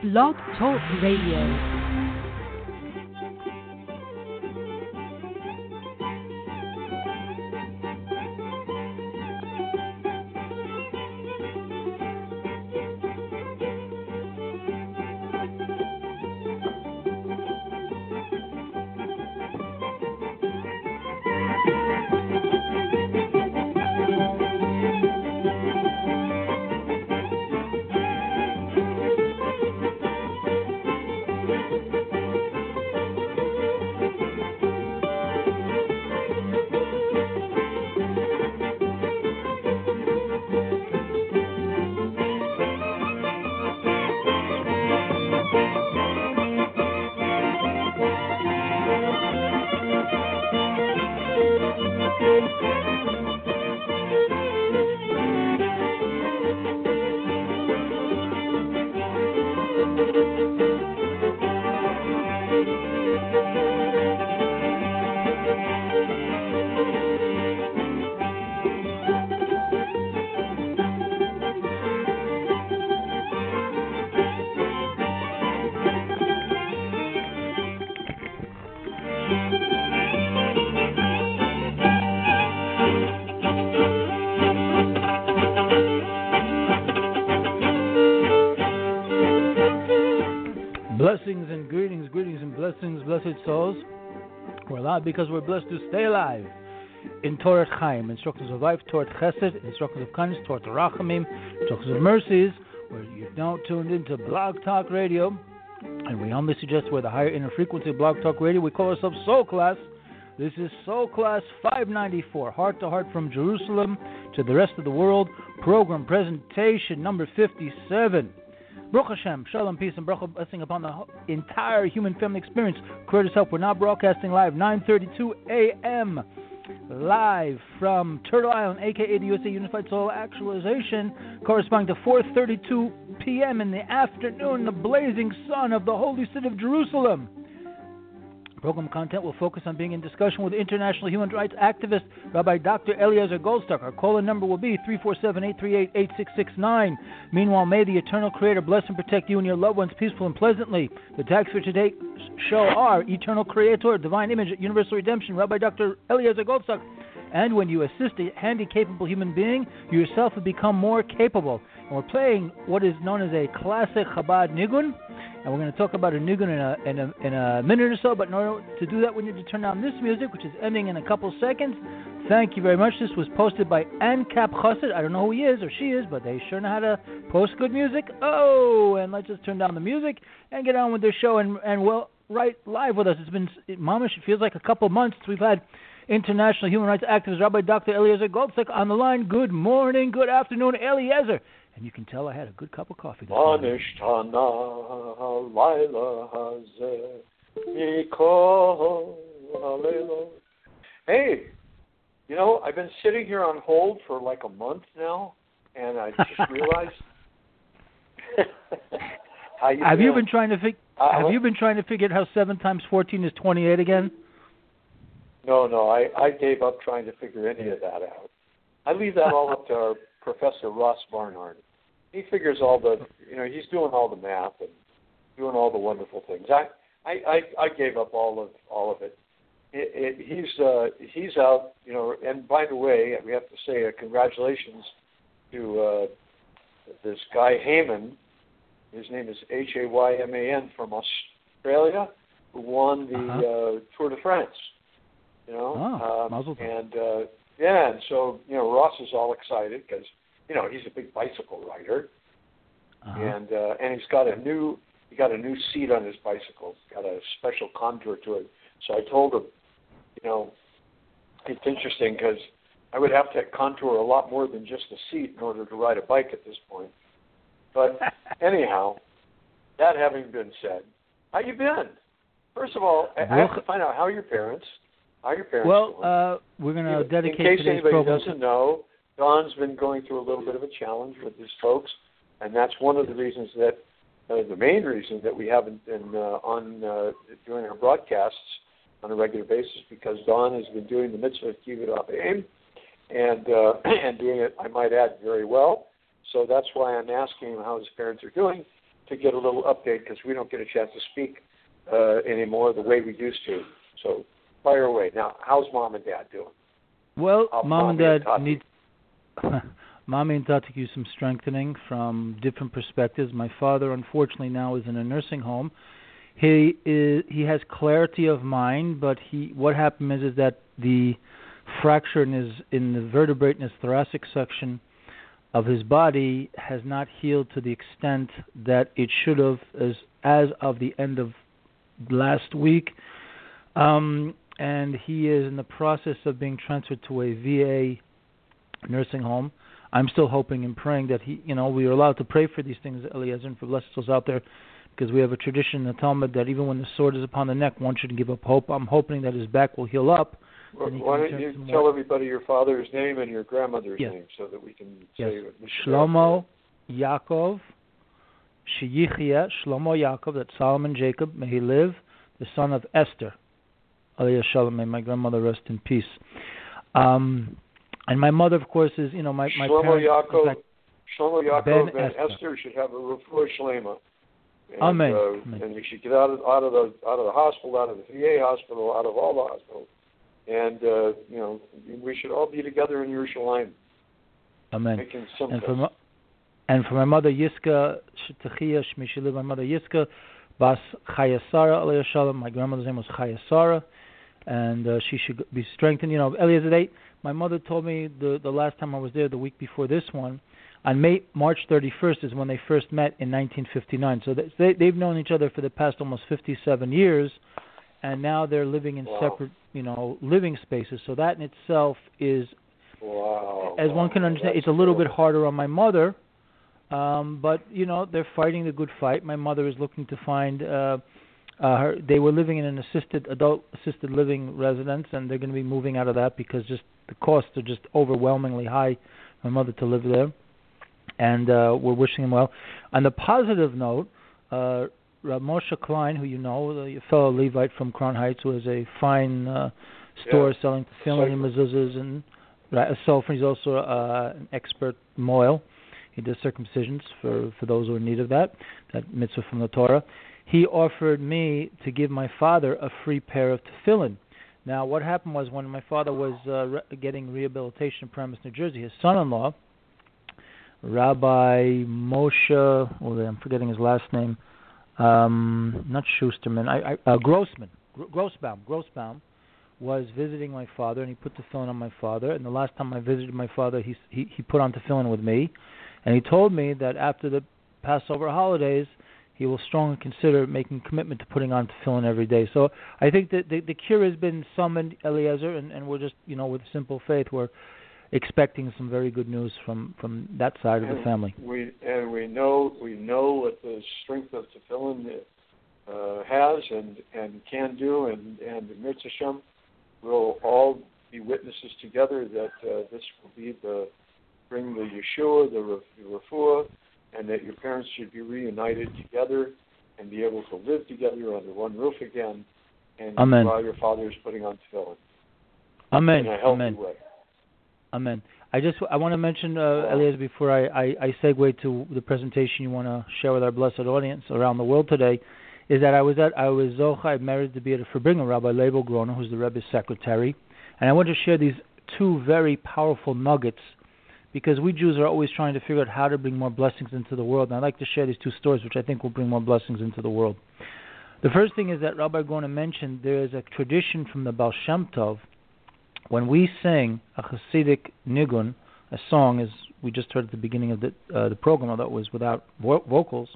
Blog Talk Radio. Blessings and greetings, greetings and blessings, blessed souls. We're alive because we're blessed to stay alive. In Torah Chaim, instructions of life, Torah Chesed, instructions of kindness, Torah Rachamim, instructions of mercies, where you're now tuned into Blog Talk Radio. And we humbly suggest we're the higher inner frequency of Blog Talk Radio. We call ourselves Soul Class. This is Soul Class 594, Heart to Heart from Jerusalem to the rest of the world. Program presentation number 57. Baruch Hashem, Shalom, peace, and bracha, blessing upon the entire human family experience. Curtis Help, we're now broadcasting live, 9:32 a.m. live from Turtle Island, a.k.a. the USA Unified Soul Actualization, corresponding to 4:32 p.m. in the afternoon, the blazing sun of the holy city of Jerusalem. Program content will focus on being in discussion with international human rights activist Rabbi Dr. Eliezer Goldstock. Our call-in number will be 347-838-8669. Meanwhile, may the eternal Creator bless and protect you and your loved ones peaceful and pleasantly. The tags for today's show are Eternal Creator, Divine Image, Universal Redemption, Rabbi Dr. Eliezer Goldstock. And when you assist a handy, capable human being, you yourself will become more capable. And we're playing what is known as a classic Chabad Nigun. And we're going to talk about a nigun in a minute or so, but in order to do that, we need to turn down this music, which is ending in a couple seconds. Thank you very much. This was posted by Ankap Chassid. I don't know who he is or she is, but they sure know how to post good music. Oh, and let's just turn down the music and get on with the show and well, right live with us. It's been, Mamish, it feels like a couple months since we've had international human rights activist Rabbi Dr. Eliezer Goldstock on the line. Good morning, good afternoon, Eliezer. And you can tell I had a good cup of coffee this morning. Hey, you know, I've been sitting here on hold for like a month now, and I just realized. Have you been trying to figure out how 7 times 14 is 28 again? No, I gave up trying to figure any of that out. I leave that all up to our Professor Ross Barnard. He figures all the, he's doing all the math and doing all the wonderful things. I gave up all of it. He's out, and by the way, we have to say congratulations to this guy Heyman. His name is Hayman from Australia, who won the Tour de France. And so Ross is all excited because he's a big bicycle rider, and he's got a new seat on his bicycle. It's got a special contour to it. So I told him, it's interesting because I would have to contour a lot more than just a seat in order to ride a bike at this point. But anyhow, that having been said, how you been? First of all, I have to find out how are your parents. How are your parents doing? We're going to dedicate in case today's anybody program. doesn't know, Don's been going through a little bit of a challenge with his folks, and that's one of the reasons that, the main reason that we haven't been doing our broadcasts on a regular basis, because Don has been doing the mitzvah of Kibbutz Avim, and doing it, I might add, very well. So that's why I'm asking him how his parents are doing. to get a little update because we don't get a chance to speak anymore the way we used to. So fire away. Now, how's Mom and Dad doing? Well, Mom and Dad need Mommy and Tati use some strengthening from different perspectives. My father, unfortunately, now is in a nursing home. He has clarity of mind, but what happened is that the fracture in the vertebrate in his thoracic section of his body has not healed to the extent that it should have as of the end of last week. And he is in the process of being transferred to a VA nursing home. I'm still hoping and praying that we are allowed to pray for these things, Eliezer, and for blessed souls out there, because we have a tradition in the Talmud that even when the sword is upon the neck, one shouldn't give up hope. I'm hoping that his back will heal up. Well, why don't you tell everybody your father's name and your grandmother's name so that we can say it. Shlomo Yaakov Sheyichia, Shlomo Yaakov, that's Solomon Jacob, may he live, the son of Esther. Aliyah Shalom, may my grandmother rest in peace. And my mother, of course, is, my Shlomo parents. Yaakov, Shlomo Yaakov and Esther. Esther should have a refuah shlema. Amen. And you should get out of the hospital, out of the VA hospital, out of all the hospitals. And, we should all be together in Yerushalayim. Amen. Making some and for my mother Yiska, Shetachia, Shmi Shaliv, my mother Yiska, Bas Chayasara, Aliyah Shalom, my grandmother's name was Chayasara, and she should be strengthened. Eliezer, my mother told me the last time I was there, the week before this one, on March 31st is when they first met in 1959. So they've known each other for the past almost 57 years, and now they're living in separate, living spaces. So that in itself is, as one can understand, it's a little bit harder on my mother, but they're fighting the good fight. My mother is looking to find they were living in an adult assisted living residence, and they're going to be moving out of that because just the costs are just overwhelmingly high for my mother to live there. And we're wishing him well. On the positive note, Rav Moshe Klein, who the fellow Levite from Crown Heights, who has a fine store selling tefillin and mezuzahs and a sofer. He's also an expert moil. He does circumcisions for those who are in need of that mitzvah from the Torah. He offered me to give my father a free pair of tefillin. Now, what happened was when my father was getting rehabilitation in Paramus, New Jersey, his son-in-law, Rabbi Moshe, I'm forgetting his last name, not Schusterman, Grossbaum was visiting my father, and he put tefillin on my father. And the last time I visited my father, he put on tefillin with me, and he told me that after the Passover holidays, he will strongly consider making commitment to putting on tefillin every day. So I think that the cure has been summoned, Eliezer, and we're just, with simple faith, we're expecting some very good news from that side of the family. We know what the strength of tefillin has and can do, and Mitzvah Shem, we'll all be witnesses together that this will bring the Yeshua, the refuah, and that your parents should be reunited together and be able to live together under one roof again. And Amen. while your father is putting on tefillin. Amen. In a healthy Amen. way. Amen. I want to mention, Eliezer, before I segue to the presentation you want to share with our blessed audience around the world today, is that I was Zochai married to be at a Verbringer, Rabbi Leibel Groner, who's the Rebbe's secretary, and I want to share these two very powerful nuggets, because we Jews are always trying to figure out how to bring more blessings into the world, and I'd like to share these two stories, which I think will bring more blessings into the world. The first thing is that Rabbi Groner mentioned there is a tradition from the Baal Shem Tov. When we sing a Hasidic nigun, a song, as we just heard at the beginning of the program, although it was without vocals,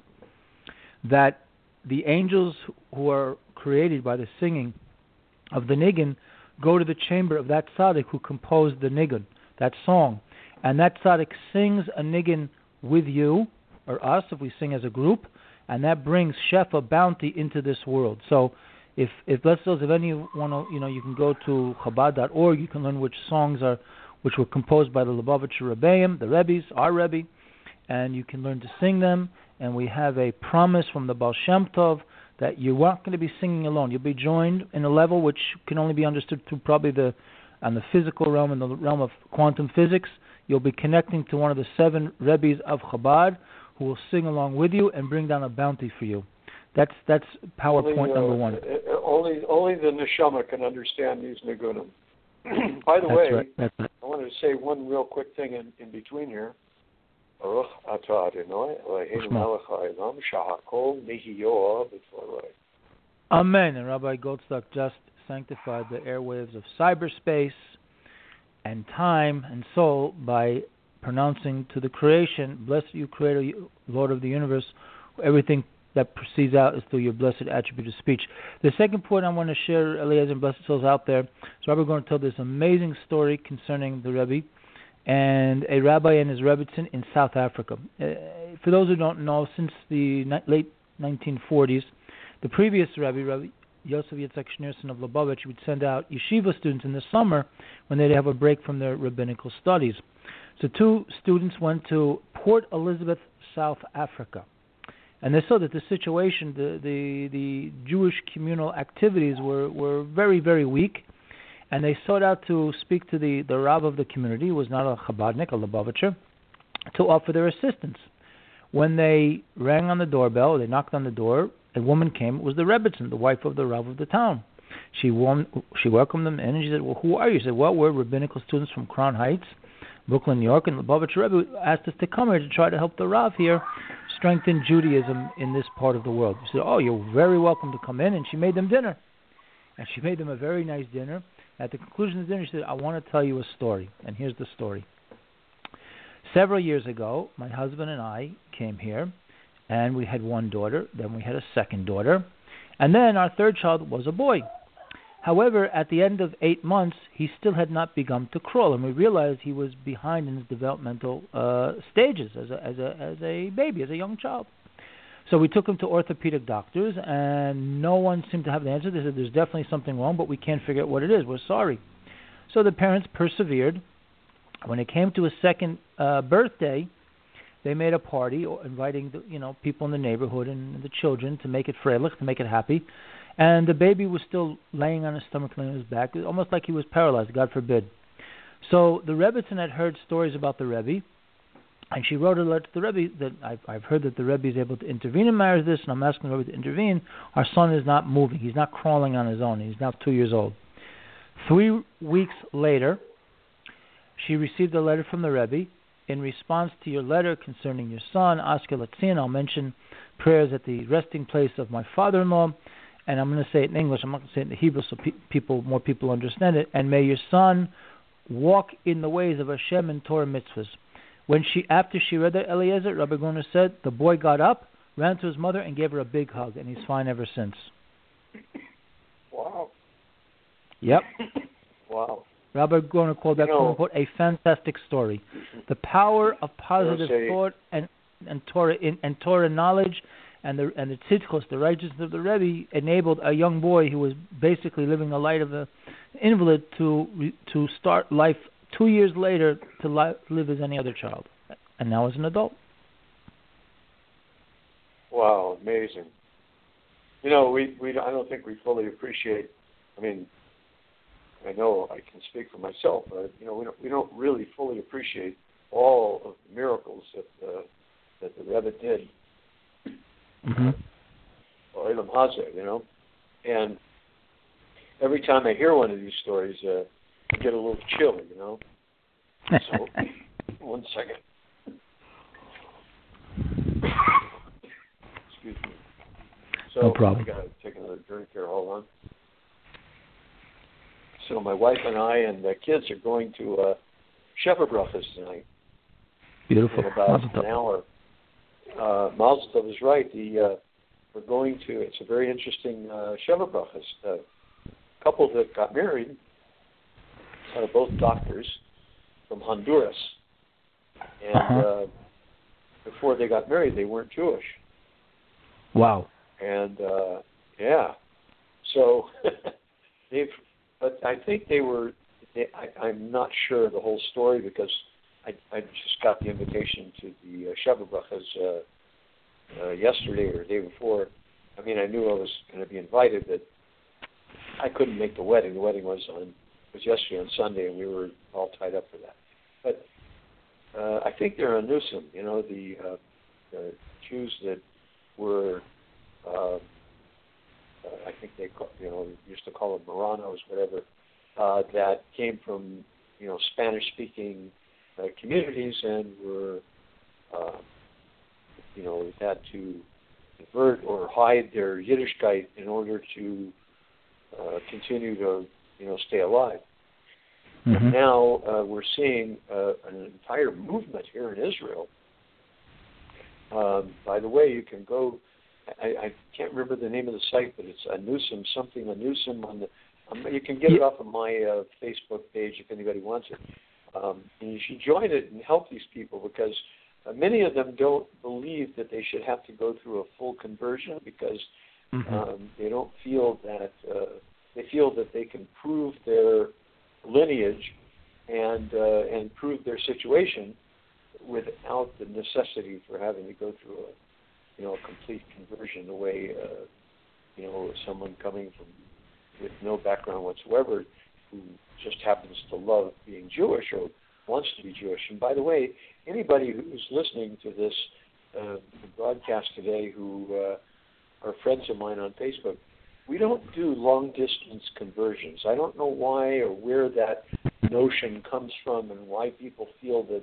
that the angels who are created by the singing of the nigun go to the chamber of that tzaddik who composed the nigun, that song, and that tzaddik sings a nigun with you or us if we sing as a group, and that brings shefa, bounty, into this world. So if let's suppose if anyone, you can go to Chabad.org, you can learn which songs which were composed by the Lubavitcher Rebbeim, the Rebbes, our Rebbe, and you can learn to sing them. And we have a promise from the Baal Shem Tov that you're not going to be singing alone. You'll be joined in a level which can only be understood through probably on the physical realm, in the realm of quantum physics. You'll be connecting to one of the 7 Rebbes of Chabad, who will sing along with you and bring down a bounty for you. That's PowerPoint number one. Only the neshama can understand these nigunim. By the way, That's right. I wanted to say one real quick thing in between here. Baruch atah Adonai Eloheinu melech ha'olam shehakol nihiyah b'tvoroi. Amen. And Rabbi Goldstock just sanctified the airwaves of cyberspace and time and soul by pronouncing to the creation, "Blessed you, Creator, Lord of the universe." Everything that proceeds out is through your blessed attribute of speech. The second point I want to share, Eliezer and blessed souls out there, so Rabbi going to tell this amazing story concerning the Rebbe and a rabbi and his Rebbitzin in South Africa. For those who don't know, since the late 1940s, the previous Rabbi Yosef Yitzhak Schneerson of Lubavitch, would send out yeshiva students in the summer when they'd have a break from their rabbinical studies. So two students went to Port Elizabeth, South Africa. And they saw that the situation, the Jewish communal activities were very, very weak. And they sought out to speak to the Rav of the community, who was not a Chabadnik, a Lubavitcher, to offer their assistance. When they rang on the doorbell, they knocked on the door, a woman came. It was the Rebbitzin, the wife of the Rav of the town. She welcomed them in, and she said, "Well, who are you?" She said, "Well, we're rabbinical students from Crown Heights, Brooklyn, New York, and the Lubavitcher Rebbe asked us to come here to try to help the Rav here strengthen Judaism in this part of the world." She said, "Oh, you're very welcome to come in," and she made them dinner. And she made them a very nice dinner. At the conclusion of the dinner, she said, "I want to tell you a story," and here's the story. Several years ago, my husband and I came here, and we had one daughter, then we had a second daughter, and then our third child was a boy. However, at the end of 8 months, he still had not begun to crawl, and we realized he was behind in his developmental stages as a baby, as a young child. So we took him to orthopedic doctors, and no one seemed to have the answer. They said, "There's definitely something wrong, but we can't figure out what it is. We're sorry." So the parents persevered. When it came to his second birthday, they made a party, inviting people in the neighborhood and the children to make it freilich, to make it happy. And the baby was still laying on his stomach, laying on his back, almost like he was paralyzed, God forbid. So the Rebbitzin had heard stories about the Rebbe, and she wrote a letter to the Rebbe that I've heard that the Rebbe is able to intervene in matters this, and I'm asking the Rebbe to intervene. Our son is not moving. He's not crawling on his own. He's now 2 years old. 3 weeks later, she received a letter from the Rebbe. In response to your letter concerning your son, Oscar Latzin, I'll mention prayers at the resting place of my father-in-law, and I'm going to say it in English. I'm not going to say it in the Hebrew so more people understand it. And may your son walk in the ways of Hashem and Torah mitzvahs. After she read that, Eliezer, Rabbi Gruner said, the boy got up, ran to his mother, and gave her a big hug, and he's fine ever since. Wow. Yep. Wow. Rabbi Gruner called that, quote unquote, a fantastic story. The power of positive thought and Torah knowledge and the tzidkos, the righteousness of the Rebbe, enabled a young boy who was basically living the life of an invalid to start life 2 years later to live as any other child, and now as an adult. Wow, amazing. I don't think we fully appreciate. I mean, I know I can speak for myself, but we don't really fully appreciate all of the miracles that the Rebbe did. Olam Hazeh, and every time I hear one of these stories, I get a little chill, So, one second. Excuse me. So no problem. I got to take another drink here. Hold on. So my wife and I and the kids are going to Shefa Brachas tonight. Beautiful. In about an hour. Mazel Tov is right. We're going to. It's a very interesting Shefa Brachas. The couple that got married are both doctors from Honduras, and before they got married, they weren't Jewish. Wow. And so but I think they were. I'm not sure of the whole story because I just got the invitation to the Shefa Brachas yesterday or the day before. I mean, I knew I was going to be invited, but I couldn't make the wedding. The wedding was yesterday on Sunday, and we were all tied up for that. But I think they're on Newsom, the Jews that were, I think they used to call them Marranos, whatever, that came from Spanish-speaking communities and were had to convert or hide their Yiddishkeit in order to continue to stay alive. Mm-hmm. And now we're seeing an entire movement here in Israel. By the way, you can go. I can't remember the name of the site, but it's Anussim on the. You can get it off of my Facebook page if anybody wants it. And you should join it and help these people because many of them don't believe that they should have to go through a full conversion because they don't feel that they feel that they can prove their lineage and prove their situation without the necessity for having to go through a complete conversion the way someone coming from with no background whatsoever who just happens to love being Jewish or wants to be Jewish. And by the way, anybody who's listening to this broadcast today who are friends of mine on Facebook, we don't do long-distance conversions. I don't know why or where that notion comes from and why people feel that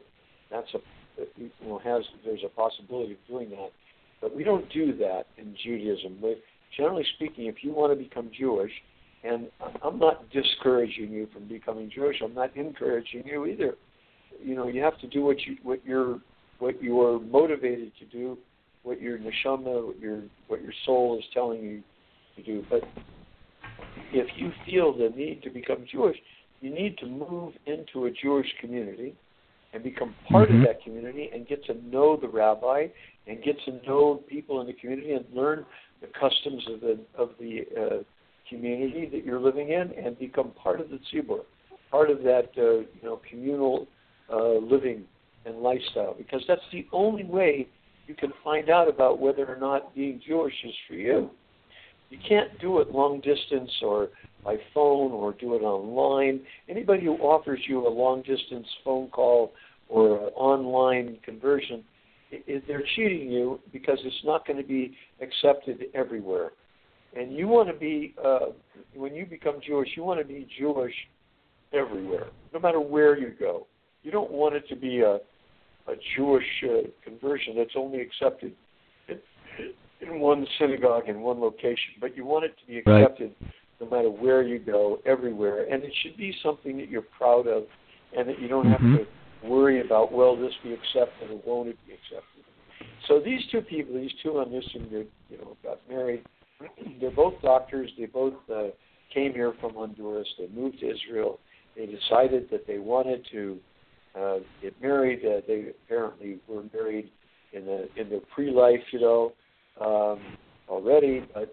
there's a possibility of doing that. But we don't do that in Judaism. But generally speaking, if you want to become Jewish, and I'm not discouraging you from becoming Jewish, I'm not encouraging you either. You have to do what you are motivated to do, what your neshama, what your soul is telling you to do. But if you feel the need to become Jewish, you need to move into a Jewish community and become part of that community and get to know the rabbi and get to know people in the community and learn the customs of the community that you're living in and become part of the tzibur, part of that communal living and lifestyle, because that's the only way you can find out about whether or not being Jewish is for you. You can't do it long distance or by phone or do it online. Anybody who offers you a long distance phone call or an online conversion, they're cheating you because it's not going to be accepted everywhere. And you want to be, when you become Jewish, you want to be Jewish everywhere, no matter where you go. You don't want it to be a Jewish conversion that's only accepted in one synagogue in one location, but you want it to be accepted no matter where you go, everywhere. And it should be something that you're proud of and that you don't have to worry about, will this be accepted or won't it be accepted. So these two people, these two on this, got married. They're both doctors. They both came here from Honduras. They moved to Israel. They decided that they wanted to get married. They apparently were married in their pre-life, already. But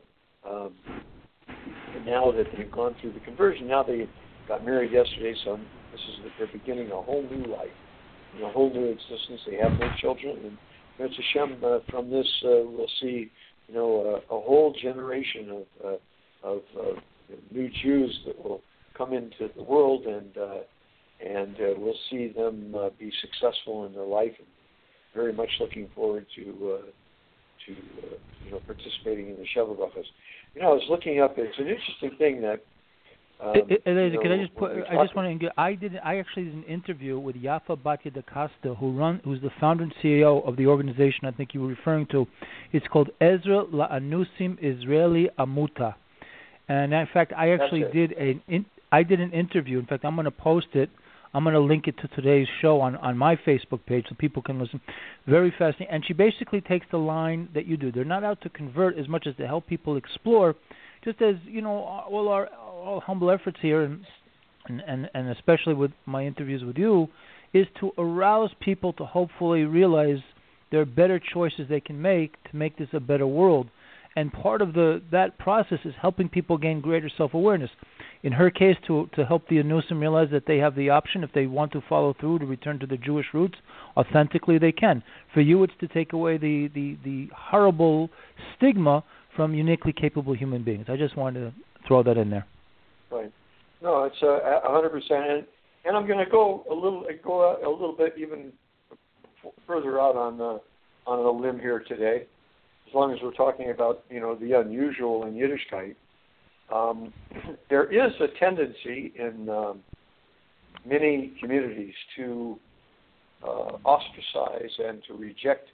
now that they've gone through the conversion, now they got married yesterday. So this is they're beginning a whole new life, a whole new existence. They have no children, and Mitzvah Hashem, from this we'll see, a whole generation of new Jews that will come into the world, and we'll see them be successful in their life. And very much looking forward to participating in the Sheva Brachos. I was looking up. It's an interesting thing that. Can I just put? I just want to. I actually did an interview with Yafa Batya da Costa, who's the founder and CEO of the organization I think you were referring to. It's called Ezra La'anusim Israeli Amuta, and in fact, I actually did an interview. In fact, I'm going to post it. I'm going to link it to today's show on my Facebook page so people can listen. Very fascinating. And she basically takes the line that you do. They're not out to convert as much as to help people explore, just as, all humble efforts here, and especially with my interviews with you, is to arouse people to hopefully realize there are better choices they can make to make this a better world. And part of that process is helping people gain greater self-awareness. In her case, to help the Anusim realize that they have the option, if they want to follow through, to return to the Jewish roots, authentically they can. For you, it's to take away the horrible stigma from uniquely capable human beings. I just wanted to throw that in there. Right. No, it's 100%. And I'm going to go a little bit even further out on on a limb here today, as long as we're talking about, the unusual in Yiddishkeit. There is a tendency in many communities to ostracize and to reject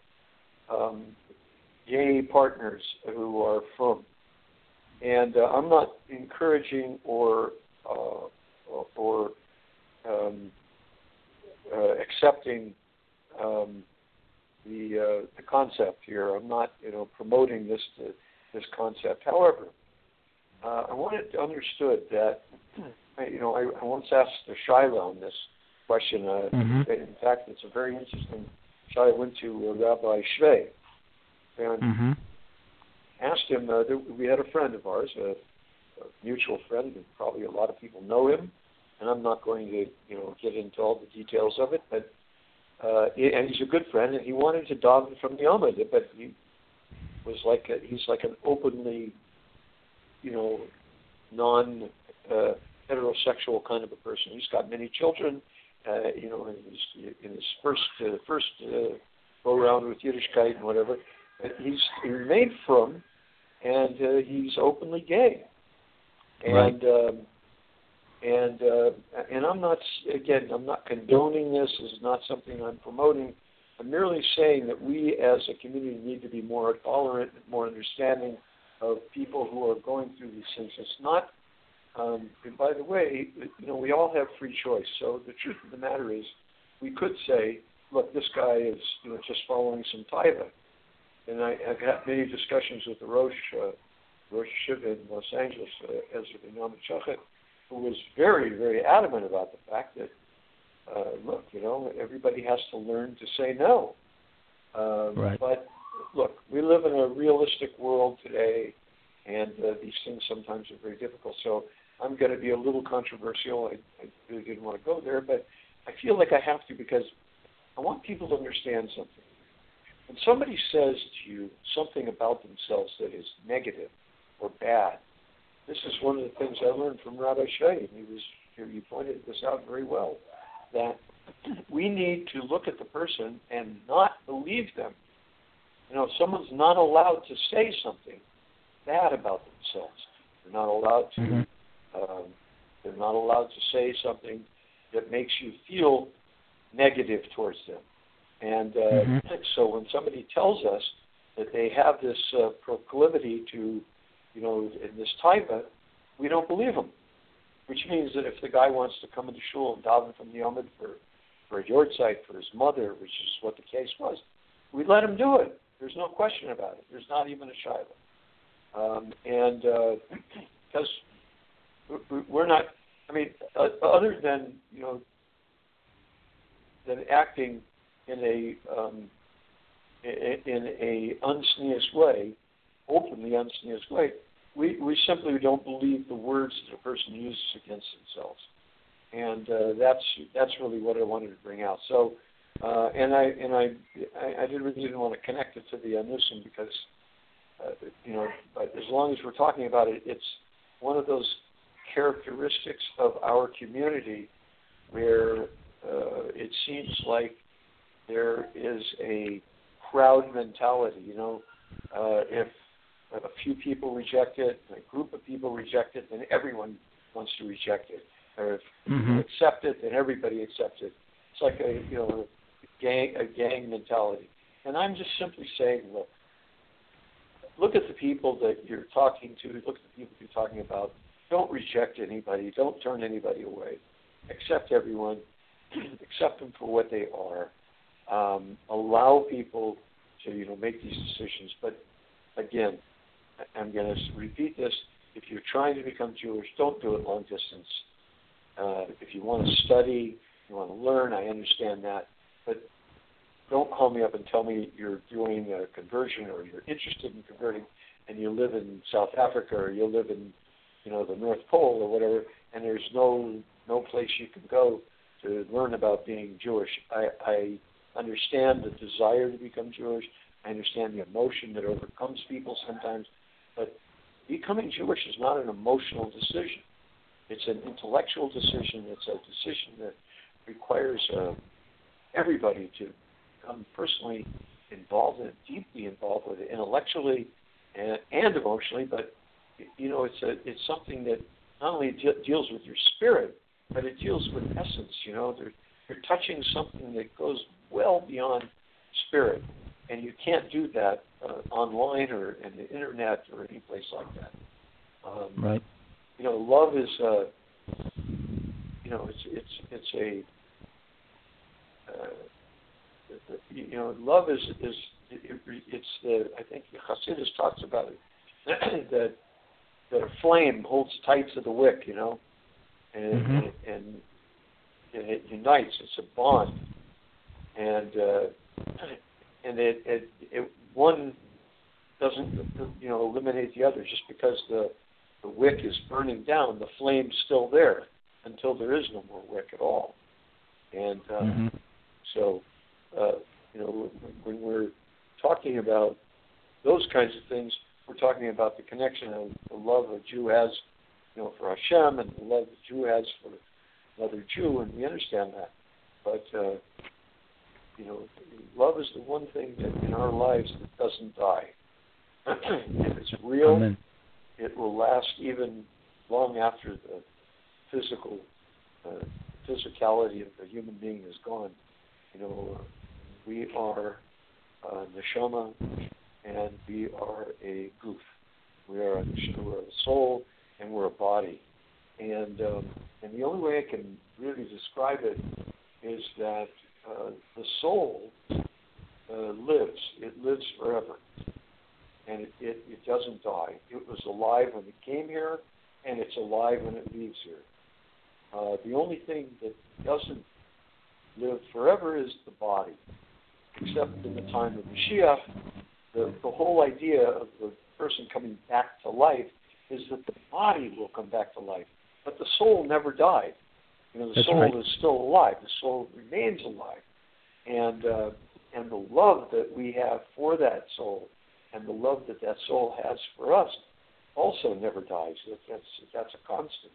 gay partners who are frum. And I'm not encouraging or accepting the concept here. I'm not, promoting this concept. However, I want it understood that, I once asked the Shaila on this question. In fact, it's a very interesting Shaila. I went to Rabbi Shvei and asked him. We had a friend of ours, a mutual friend, and probably a lot of people know him. And I'm not going to, get into all the details of it, but and he's a good friend, and he wanted to daven from the Amud, but he was he's like an openly, non heterosexual kind of a person. He's got many children, in his first go around with Yiddishkeit and whatever. But he remained frum, and he's openly gay, and. Right. And I'm not condoning this. This is not something I'm promoting. I'm merely saying that we as a community need to be more tolerant, more understanding of people who are going through these things. It's not, and by the way, we all have free choice. So the truth of the matter is, we could say, look, this guy is just following some taiva. And I've had many discussions with the Rosh Yeshiva in Los Angeles, Ezra Ben Shachet, who was very, very adamant about the fact that, look, everybody has to learn to say no. Right. But, look, we live in a realistic world today, and these things sometimes are very difficult. So I'm going to be a little controversial. I really didn't want to go there, but I feel like I have to because I want people to understand something. When somebody says to you something about themselves that is negative or bad, this is one of the things I learned from Rabbi Shvei. He pointed this out very well, that we need to look at the person and not believe them. Someone's not allowed to say something bad about themselves. They're not allowed to. They're not allowed to say something that makes you feel negative towards them. And so when somebody tells us that they have this proclivity to, in this taiva, we don't believe them. Which means that if the guy wants to come into shul and daven from the Yomid for a yahrzeit for his mother, which is what the case was, we let him do it. There's no question about it. There's not even a shaila. And because we're not, other than, than acting in a unsneous way, openly unsneous way, we simply don't believe the words that a person uses against themselves, and that's really what I wanted to bring out. So, I really didn't want to connect it to the Anusim because, but as long as we're talking about it, it's one of those characteristics of our community where it seems like there is a crowd mentality. If a few people reject it, a group of people reject it, then everyone wants to reject it. Or if you accept it, then everybody accepts it. It's like a gang mentality. And I'm just simply saying, look at the people that you're talking to, look at the people you're talking about. Don't reject anybody. Don't turn anybody away. Accept everyone. Accept them for what they are. Allow people to, make these decisions. But again, I'm going to repeat this. If you're trying to become Jewish, don't do it long distance. If you want to study, you want to learn, I understand that. But don't call me up and tell me you're doing a conversion or you're interested in converting and you live in South Africa or you live in, the North Pole or whatever, and there's no place you can go to learn about being Jewish. I understand the desire to become Jewish. I understand the emotion that overcomes people sometimes. But becoming Jewish is not an emotional decision. It's an intellectual decision. It's a decision that requires everybody to become personally involved in it, deeply involved with it, intellectually and emotionally. But it's something that not only deals with your spirit, but it deals with essence. You're touching something that goes well beyond spirit, and you can't do that online or in the internet or any place like that. Right. Love is love is I think Hasidus talks about it that a flame holds tight to the wick, and it unites. It's a bond, and it one doesn't eliminate the other. Just because the wick is burning down, the flame's still there until there is no more wick at all. And so when we're talking about those kinds of things, we're talking about the connection of the love a Jew has, for Hashem, and the love the Jew has for another Jew, and we understand that. But love is the one thing that in our lives that doesn't die. If it's real, Amen. It will last even long after the physicality of the human being is gone. We are neshama, and we are a goof. We're a soul, and we're a body. And the only way I can really describe it is that the soul lives. It lives forever. And it doesn't die. It was alive when it came here, and it's alive when it leaves here. The only thing that doesn't live forever is the body, except in the time of Mashiach. The whole idea of the person coming back to life is that the body will come back to life, but the soul never died. The That's soul right. is still alive. The soul remains alive, and the love that we have for that soul, and the love that soul has for us, also never dies. That's a constant.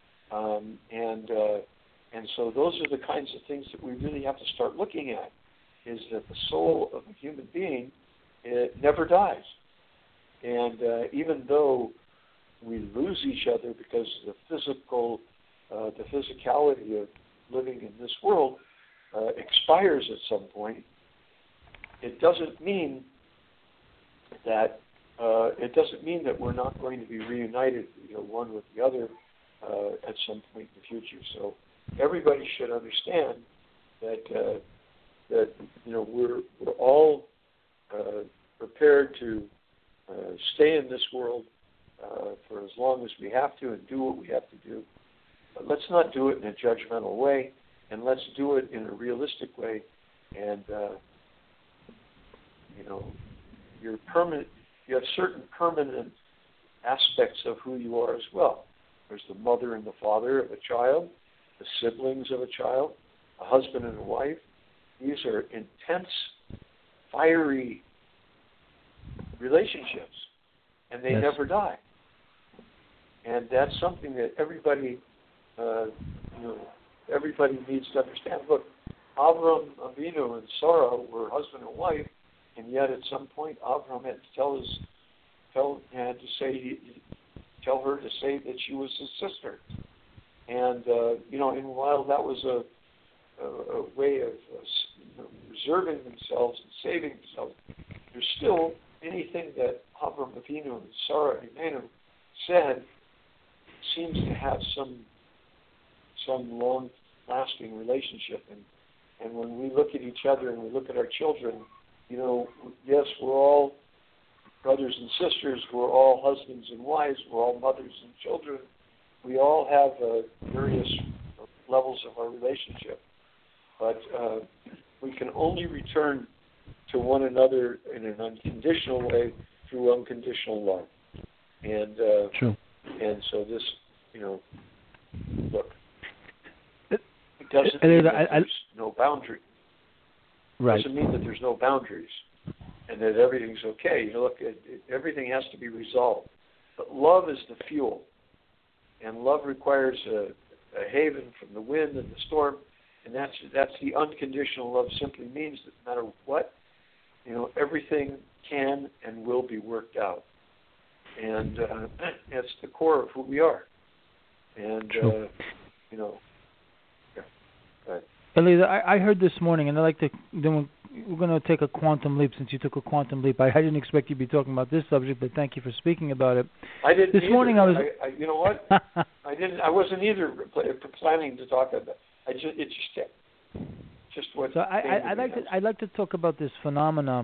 And so those are the kinds of things that we really have to start looking at, is that the soul of a human being, it never dies. And even though we lose each other because of the physicality of living in this world expires at some point, it doesn't mean that we're not going to be reunited, one with the other at some point in the future. So everybody should understand that we're all prepared to stay in this world for as long as we have to and do what we have to do. But let's not do it in a judgmental way, and let's do it in a realistic way. And you're permanent. You have certain permanent aspects of who you are as well. There's the mother and the father of a child, the siblings of a child, a husband and a wife. These are intense, fiery relationships, and they never die. And that's something that everybody needs to understand. Look, Avram Avinu and Sarah were husband and wife, and yet at some point Avram had to tell her to say that she was his sister. And and while that was a way of preserving themselves and saving themselves, there's still anything that Avram Avinu and Sarah Imenu said seems to have some long-lasting relationship. And when we look at each other and we look at our children, yes, we're all brothers and sisters, we're all husbands and wives, we're all mothers and children. We all have various levels of our relationship. But we can only return to one another in an unconditional way through unconditional love. And True. And so this, look, it doesn't mean that there's no boundary. Right. It doesn't mean that there's no boundaries and that everything's okay. Look, everything has to be resolved. But love is the fuel, and love requires a haven from the wind and the storm, and that's the unconditional love. Simply means that no matter what everything can and will be worked out. And it's the core of who we are. And, Eliezer, I heard this morning, and I'd like to, then we're going to take a quantum leap since you took a quantum leap. I didn't expect you to be talking about this subject, but thank you for speaking about it. I didn't This either. morning I was... you know what? I wasn't either planning to talk about that. It's just what... So I'd like to talk about this phenomena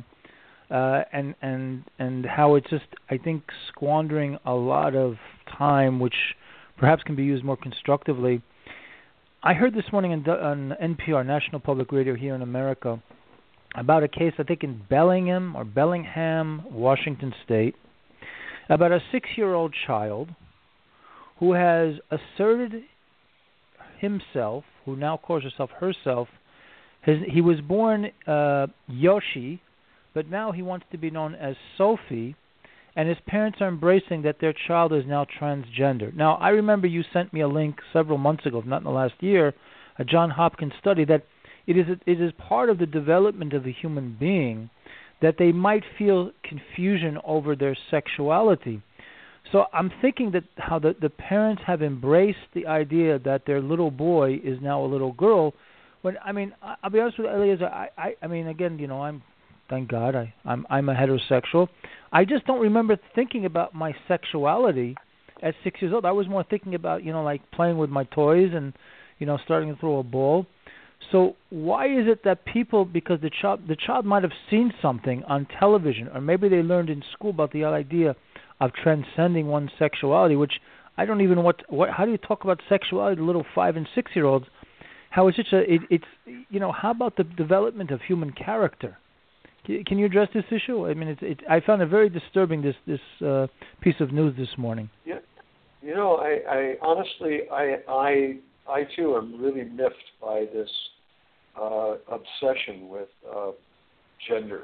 and how it's just, I think, squandering a lot of time, which perhaps can be used more constructively. I heard this morning on NPR, National Public Radio here in America, about a case, I think, in Bellingham, Washington State, about a 6-year-old child who has asserted himself, who now calls herself, he was born Yoshi, but now he wants to be known as Sophie, and his parents are embracing that their child is now transgender. Now, I remember you sent me a link several months ago, if not in the last year, a John Hopkins study that it is part of the development of the human being that they might feel confusion over their sexuality. So I'm thinking that how the parents have embraced the idea that their little boy is now a little girl. When I'll be honest with you, Eliezer, I mean, again, thank God, I'm a heterosexual. I just don't remember thinking about my sexuality at 6 years old. I was more thinking about, like playing with my toys and, starting to throw a ball. So why is it that people, because the child might have seen something on television, or maybe they learned in school about the idea of transcending one's sexuality, which I don't even how do you talk about sexuality to little 5 and 6 year olds? How is how about the development of human character? Can you address this issue? I mean, I found it very disturbing, this piece of news this morning. Yeah, I honestly, I too am really miffed by this obsession with gender.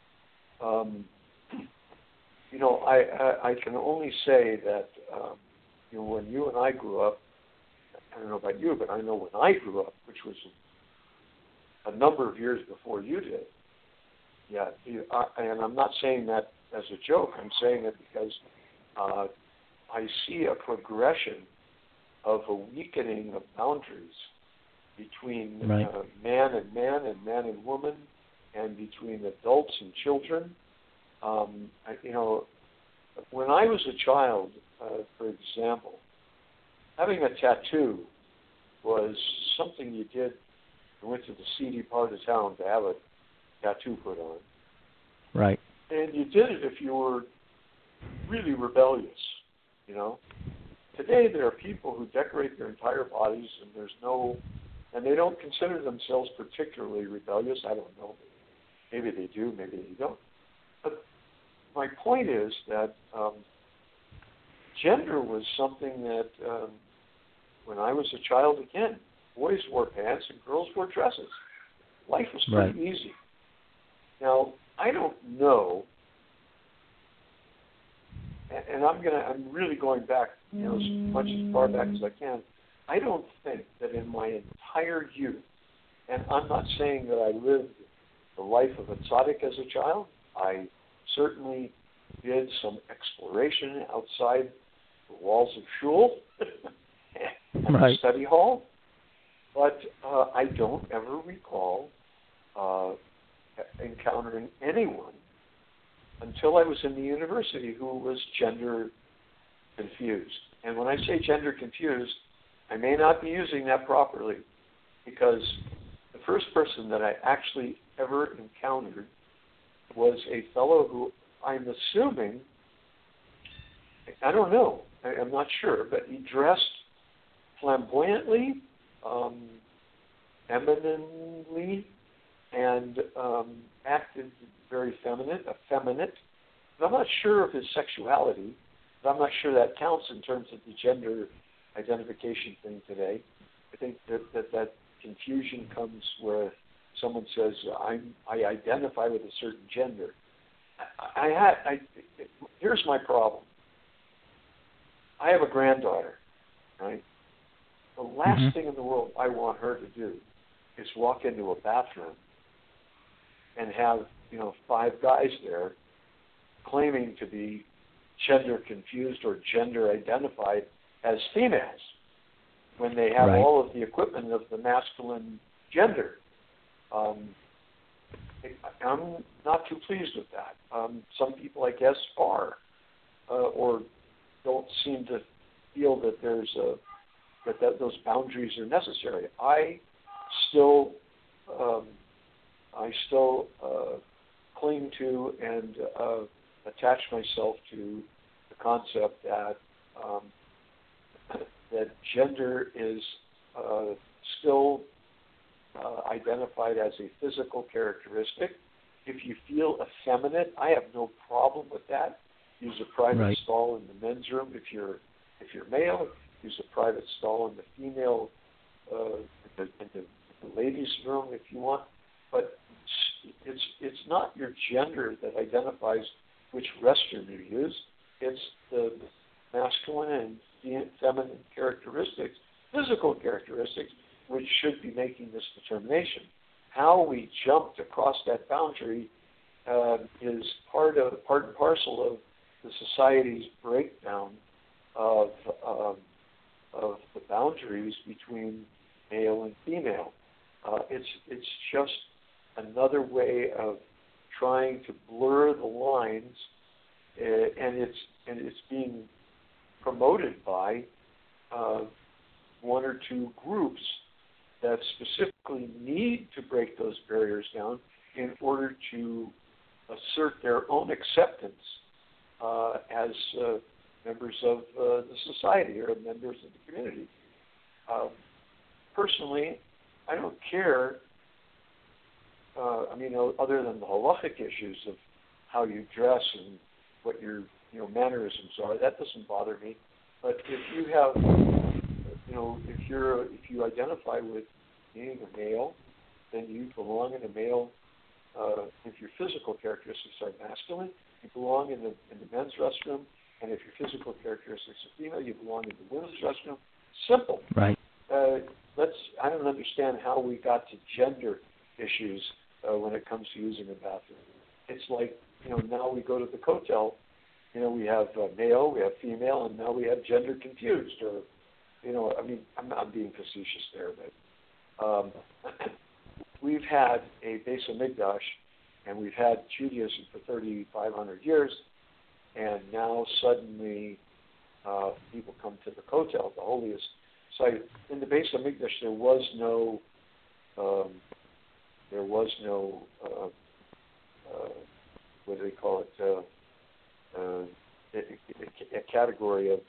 I can only say that when you and I grew up, I don't know about you, but I know when I grew up, which was a number of years before you did. Yeah, and I'm not saying that as a joke. I'm saying it because I see a progression of a weakening of boundaries between man and man and man and woman, and between adults and children. When I was a child, for example, having a tattoo was something you did. You went to the seedy part of town to have a tattoo put on. Right. And you did it if you were really rebellious, Today there are people who decorate their entire bodies and they don't consider themselves particularly rebellious. I don't know. Maybe they do, maybe they don't. But my point is that gender was something that when I was a child, again, boys wore pants and girls wore dresses. Life was pretty easy. Now, I don't know, and I'm really going back, as far back as I can. I don't think that in my entire youth, and I'm not saying that I lived the life of a tzaddik as a child. I certainly did some exploration outside the walls of shul and the study hall, but I don't ever recall encountering anyone until I was in the university who was gender confused. And when I say gender confused, I may not be using that properly, because the first person that I actually ever encountered was a fellow who I'm assuming, I don't know, I'm not sure, but he dressed flamboyantly, femininely, and acted very effeminate. But I'm not sure of his sexuality, but I'm not sure that counts in terms of the gender identification thing today. I think that confusion comes where someone says, I identify with a certain gender. Here's my problem. I have a granddaughter, right? The last thing in the world I want her to do is walk into a bathroom and have 5 guys there claiming to be gender confused or gender identified as females when they have all of the equipment of the masculine gender. I'm not too pleased with that. Some people, I guess, are or don't seem to feel that that those boundaries are necessary. I still cling to and attach myself to the concept that that gender is still identified as a physical characteristic. If you feel effeminate, I have no problem with that. Use a private stall in the men's room if you're male. Use a private stall in the female in the ladies' room if you want. But it's not your gender that identifies which restroom you use. It's the masculine and feminine characteristics, physical characteristics, which should be making this determination. How we jumped across that boundary is part and parcel of the society's breakdown of the boundaries between male and female. It's just another way of trying to blur the lines, and it's being promoted by one or two groups that specifically need to break those barriers down in order to assert their own acceptance as members of the society or members of the community. Personally, I don't care. Other than the halachic issues of how you dress and what your mannerisms are, that doesn't bother me. But if you have, if you identify with being a male, then you belong in a male. If your physical characteristics are masculine, you belong in the men's restroom, and if your physical characteristics are female, you belong in the women's restroom. Simple. Right. I don't understand how we got to gender issues when it comes to using a bathroom. It's like, now we go to the kotel, we have male, we have female, and now we have gender confused. Or, I'm being facetious there, but we've had a Beis HaMikdash, and we've had Judaism for 3,500 years, and now suddenly people come to the kotel, the holiest site. In the Beis HaMikdash, there was no what do they call it? A category of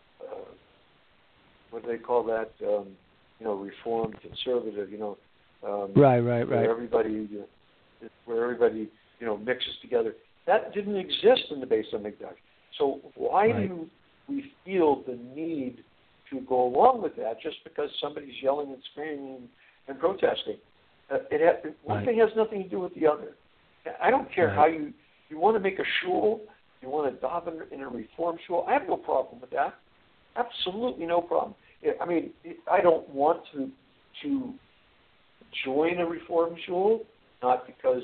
what do they call that? Reformed, conservative. Right. Where everybody mixes together. That didn't exist in the Beis HaMikdash. So why do we feel the need to go along with that just because somebody's yelling and screaming and protesting? One thing has nothing to do with the other. I don't care how you want to make a shul, you want to daven in a reform shul. I have no problem with that. Absolutely no problem. I don't want to join a reform shul, not because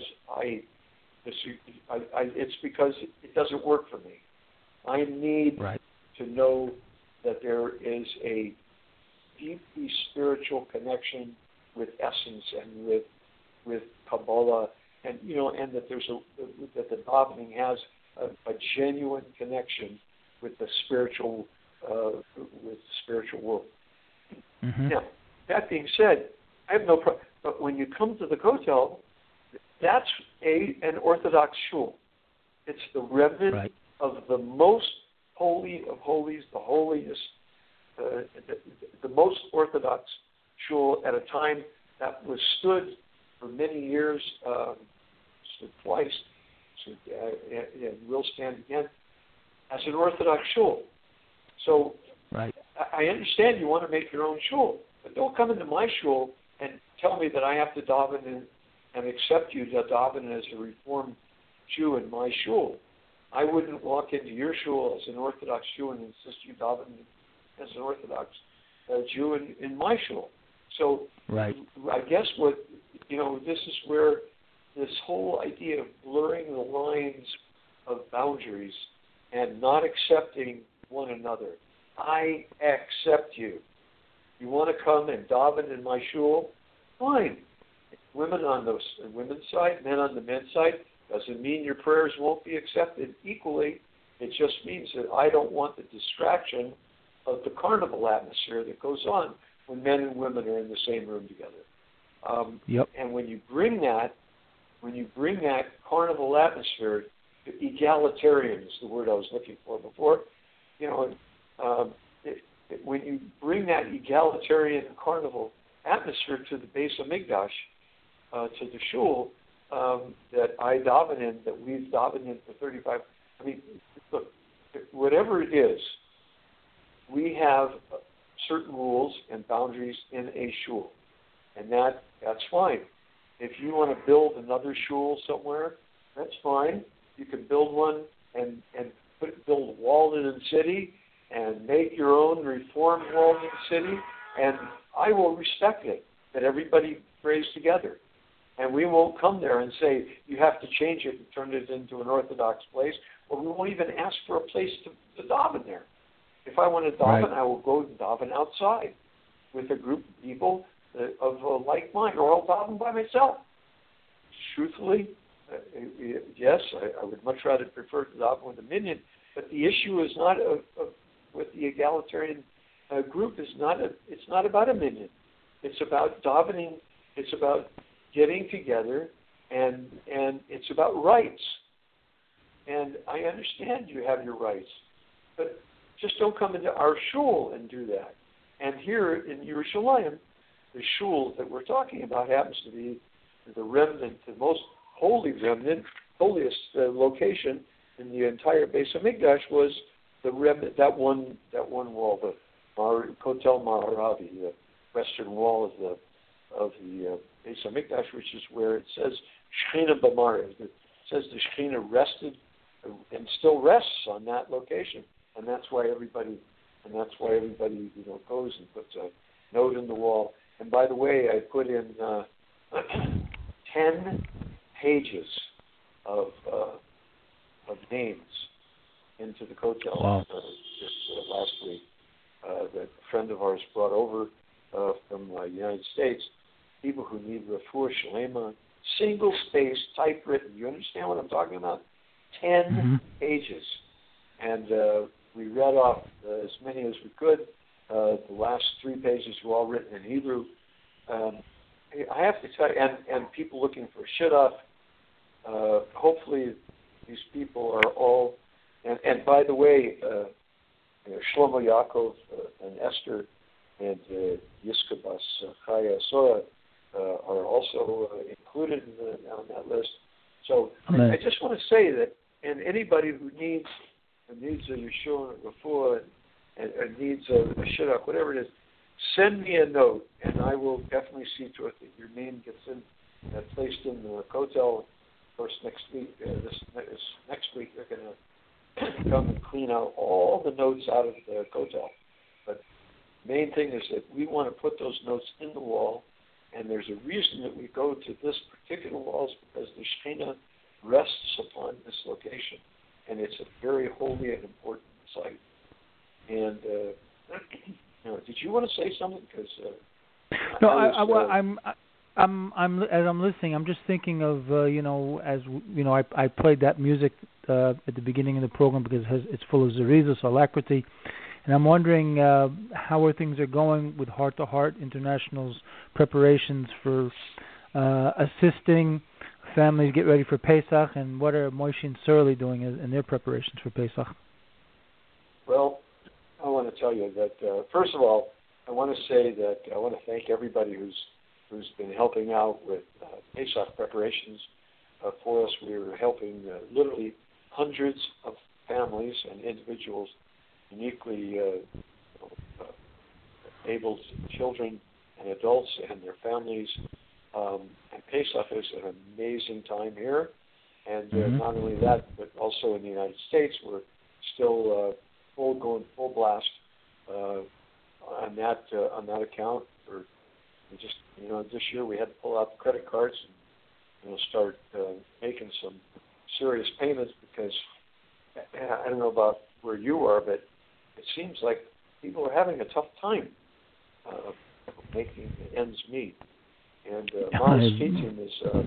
it's because it doesn't work for me. I need to know that there is a deeply spiritual connection with essence and with Kabbalah, and that that the davening has a genuine connection with the spiritual world. Mm-hmm. Now, that being said, I have no problem. But when you come to the kotel, that's an Orthodox shul. It's the remnant of the most holy of holies, the holiest, the most Orthodox shul at a time that was stood for many years, stood twice, and will stand again as an Orthodox shul. So I understand you want to make your own shul, but don't come into my shul and tell me that I have to daven and accept you to daven as a Reformed Jew in my shul. I wouldn't walk into your shul as an Orthodox Jew and insist you daven as an Orthodox Jew in my shul. So I guess this is where this whole idea of blurring the lines of boundaries and not accepting one another. I accept you. You want to come and daven in my shul? Fine. Women on the women's side, men on the men's side, doesn't mean your prayers won't be accepted equally. It just means that I don't want the distraction of the carnival atmosphere that goes on when men and women are in the same room together. And when you bring that carnival atmosphere, egalitarian is the word I was looking for before. When you bring that egalitarian carnival atmosphere to the Beis Hamikdash, to the shul that I daven in, that we've davened in for 35. I mean, look, whatever it is, we have certain rules and boundaries in a shul, and that's fine. If you want to build another shul somewhere, that's fine. You can build one and build Walden City and make your own reformed Walden City, and I will respect it that everybody prays together. And we won't come there and say, you have to change it and turn it into an Orthodox place, or we won't even ask for a place to daven there. If I want to daven, right, I will go and daven outside with a group of people of a like mind, or I'll daven by myself. Truthfully, yes, I would much rather prefer to daven with a minyan, but the issue is not with the egalitarian group. It's not about a minyan. It's about davening. It's about getting together, and it's about rights. And I understand you have your rights, but just don't come into our shul and do that. And here in Yerushalayim, the shul that we're talking about happens to be the remnant, the most holy remnant, holiest location in the entire Beis Hamikdash was the remnant, that one wall, the Kotel Ma'aravi, the western wall of the Beis Hamikdash, which is where it says Shechina B'Maariv. It says the Shechina rested and still rests on that location, and that's why everybody goes and puts a note in the wall. And by the way, I put in 10 pages of names into the Kotel just last week that a friend of ours brought over from the United States. People who need refuah shlema, single space, typewritten. You understand what I'm talking about? 10 pages. And we read off as many as we could. The last 3 pages were all written in Hebrew. I have to tell you, and people looking for shidduch. Hopefully these people are all, and by the way, Shlomo Yaakov and Esther and Yiskabas Chaya Sora are also included on that list. So I just want to say that, and anybody who needs a Yeshua Refuah and needs a shidduch, whatever it is, send me a note, and I will definitely see to it that your name gets placed in the Kotel. Of course, next week, this next week, they're going to come and clean out all the notes out of the Kotel. But the main thing is that we want to put those notes in the wall, and there's a reason that we go to this particular wall, because the Shekhinah rests upon this location, and it's a very holy and important site. And did you want to say something? Because no, I'm as I'm listening, I'm just thinking of I played that music at the beginning of the program because it's full of zerizos, alacrity, and I'm wondering how things are going with Heart to Heart International's preparations for assisting families get ready for Pesach, and what are Moshe and Surly doing in their preparations for Pesach? Well, I want to tell you that first of all, I want to say that I want to thank everybody who's been helping out with Pesach preparations for us. We're helping literally hundreds of families and individuals, uniquely able children and adults and their families. And Pesach is an amazing time here. And not only that, but also in the United States, we're still going full blast on that account. This year we had to pull out the credit cards start making some serious payments, because I don't know about where you are, but it seems like people are having a tough time making ends meet. And Maoz Chitim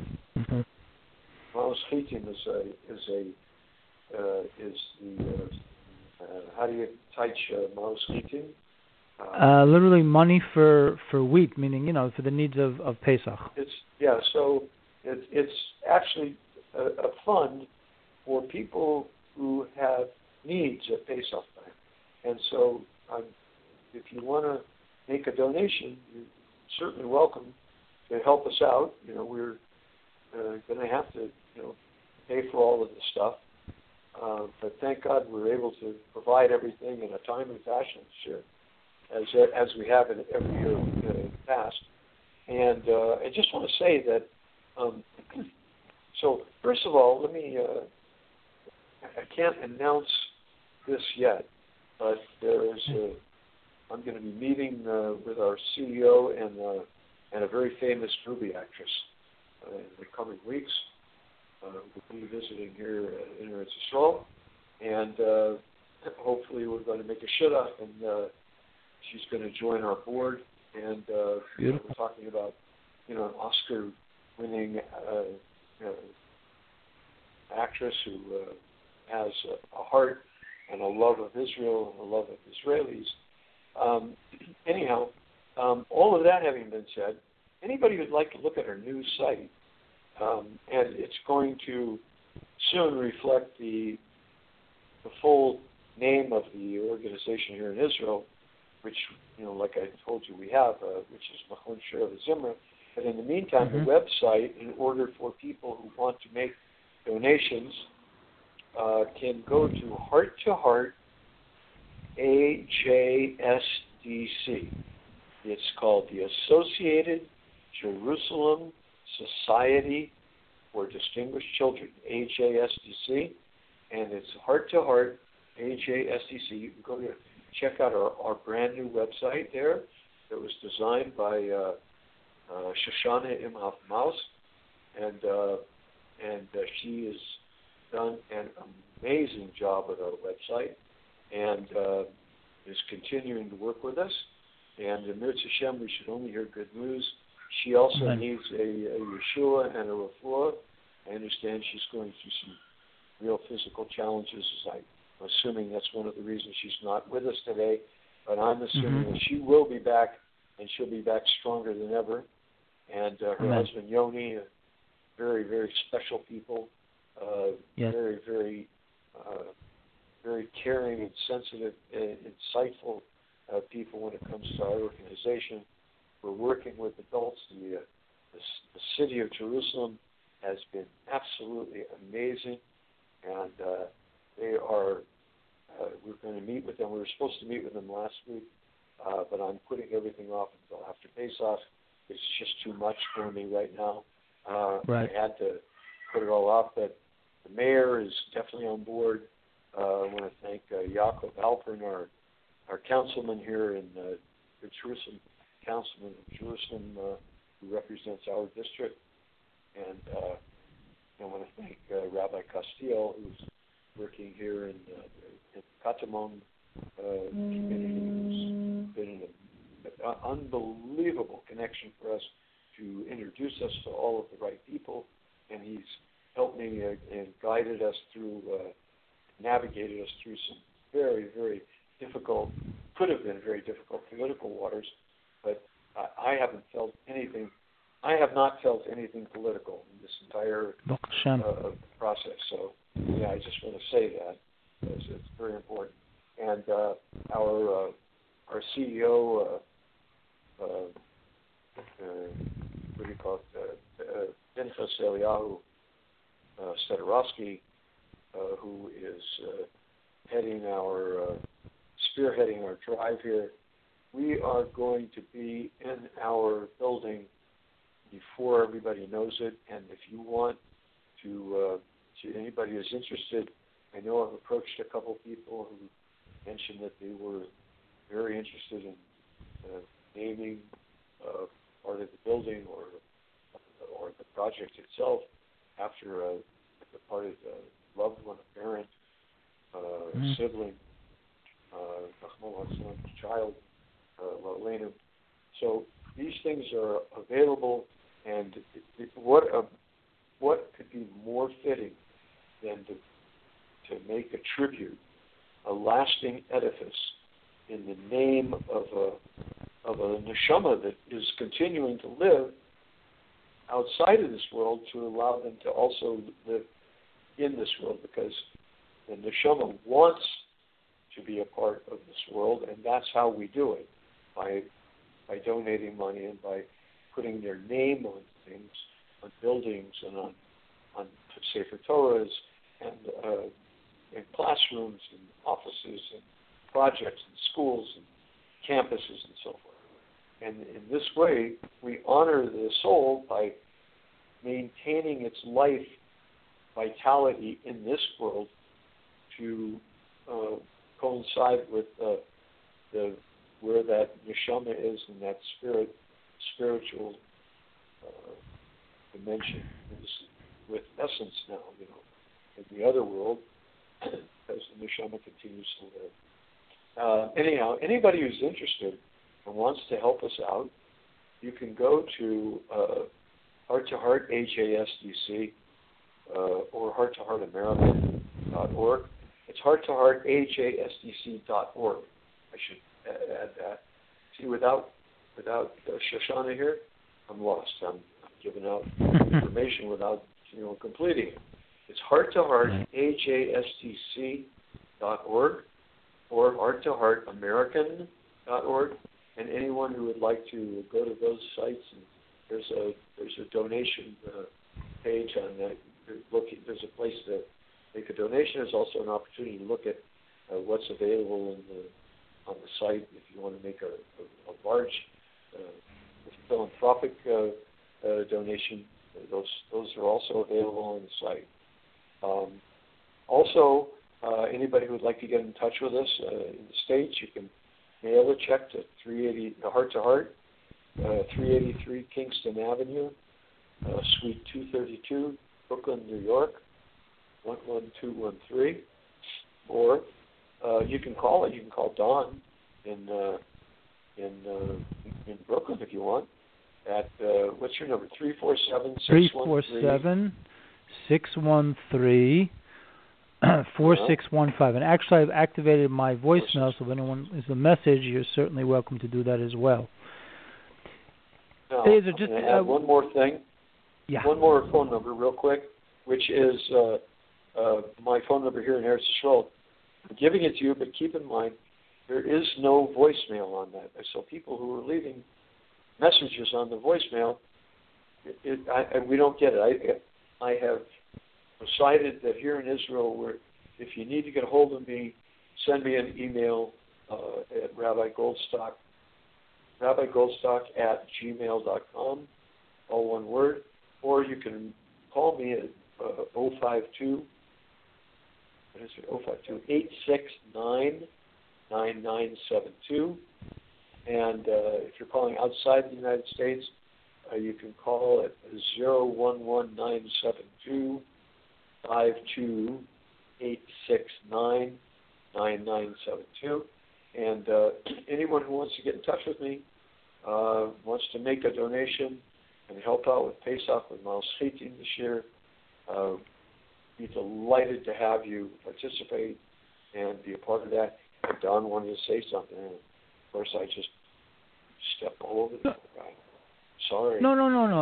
how do you teach Maoz Chitim? Literally money for wheat, meaning for the needs of Pesach. So it's actually a fund for people who have needs at Pesach time. And so if you want to make a donation, you're certainly welcome to help us out. We're going to have to pay for all of this stuff. But thank God we're able to provide everything in a timely fashion this year, as we have in every year in the past. And I just want to say that, so first of all, let me, I can't announce this yet, but I'm going to be meeting with our CEO and a very famous movie actress in the coming weeks. We'll be visiting here in Eretz Yisrael, and hopefully we're going to make a shidduch, and she's going to join our board. And we're talking about an Oscar-winning actress who has a heart and a love of Israel and a love of Israelis. Anyhow, all of that having been said, anybody who'd like to look at our new site, and it's going to soon reflect the full name of the organization here in Israel, which, like I told you, we have, which is Machon Shira V'Zimra. But in the meantime, the website, in order for people who want to make donations, can go to Heart to Heart AJSDC. It's called the Associated Jerusalem Society for Distinguished Children, AJSDC, and it's Heart to Heart AJSDC. You can go there, check out our brand new website there that was designed by Shoshana Imhoff Maus, and she has done an amazing job with our website, and is continuing to work with us. And in Mirz Hashem, we should only hear good news. She also needs a Yeshua and a refuah. I understand she's going through some real physical challenges. I'm assuming that's one of the reasons she's not with us today. But I'm assuming that she will be back, and she'll be back stronger than ever. And her husband, Yoni, very, very special people, very, very, very caring and sensitive and insightful people when it comes to our organization. We're working with adults. The city of Jerusalem has been absolutely amazing, and they are. We're going to meet with them. We were supposed to meet with them last week, but I'm putting everything off until after Pesach. It's just too much for me right now. I had to put it all off, but the mayor is definitely on board. I want to thank Yaakov Alpern, our councilman here in the Jerusalem, councilman of Jerusalem, who represents our district. And I want to thank Rabbi Castillo, who's working here in Katamon community, who's been an unbelievable connection for us to introduce us to all of the right people. And he's helped me and guided us through, navigated us through some very, very difficult, could have been very difficult political waters, but I haven't felt anything. I have not felt anything political in this entire process. So, yeah, I just want to say that because it's very important. And our CEO, what do you call it, Pinchas Eliyahu Stedarowski, who is spearheading our drive here. We are going to be in our building before everybody knows it, and if you want to anybody who's interested, I know I've approached a couple people who mentioned that they were very interested in naming part of the building or or the project itself after a departed loved one, a parent, sibling, child, Lalenu. So these things are available, and what could be more fitting than to make a tribute, a lasting edifice in the name of a neshama that is continuing to live outside of this world, to allow them to also live in this world, because the neshama wants to be a part of this world, and that's how we do it, by donating money and by putting their name on things, on buildings and on Sefer Torahs and in classrooms and offices and projects and schools and campuses and so forth. And in this way, we honor the soul by maintaining its life vitality in this world to coincide with where that neshama is in that spiritual dimension is with essence now, in the other world, as the neshama continues to live. Anyhow, anybody who's interested and wants to help us out, you can go to Heart to Heart HASDC or Heart to Heart America.org. It's Heart to Heart HASDC.org. I should add that. See, without Shoshana here, I'm lost. I'm giving out information without completing it. It's Heart to Heart HASDC.org or Heart to Heart American.org. And anyone who would like to go to those sites, and there's a donation page on that. There's a place to make a donation. There's also an opportunity to look at what's available on the site if you want to make a large philanthropic donation. Those are also available on the site. Also, anybody who would like to get in touch with us in the States, you can mail a check to 380 Heart to Heart, 383 Kingston Avenue, Suite 232, Brooklyn, New York, 11213. Or you can call it. You can call Don in Brooklyn if you want. At what's your number? 347-613. 4615. And actually, I've activated my voicemail, so if anyone is a message, you're certainly welcome to do that as well. Now, just add one more thing. Yeah. One more phone number, real quick, which is my phone number here in Eretz Yisrael. I'm giving it to you, but keep in mind there is no voicemail on that. So people who are leaving messages on the voicemail, we don't get it. I have decided that here in Israel, where if you need to get a hold of me, send me an email at Rabbi Goldstock @gmail.com, all one word, or you can call me at 869-9972. And if you're calling outside the United States, you can call at 011-972-52869-9972. And anyone who wants to get in touch with me, wants to make a donation and help out with Pesach with Miles Chitim this year, be delighted to have you participate and be a part of that. And Don wanted to say something, and of course I just stepped all over the guy. Sorry. No.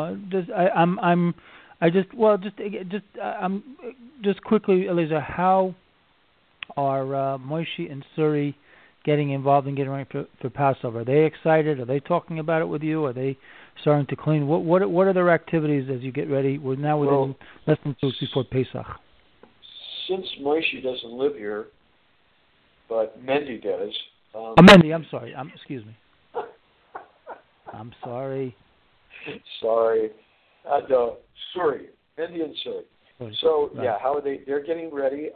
Just quickly, Eliezer, how are Moshe and Suri getting involved and getting ready for Passover? Are they excited? Are they talking about it with you? Are they starting to clean? What are their activities as you get ready? We're now within less than 2 weeks before Pesach. Since Moshe doesn't live here, but Mendy does. Mendy, I'm sorry. Excuse me. I'm sorry. Sorry. No, Suri. Mendy and Suri. So, right. Yeah, how are they? They're getting ready.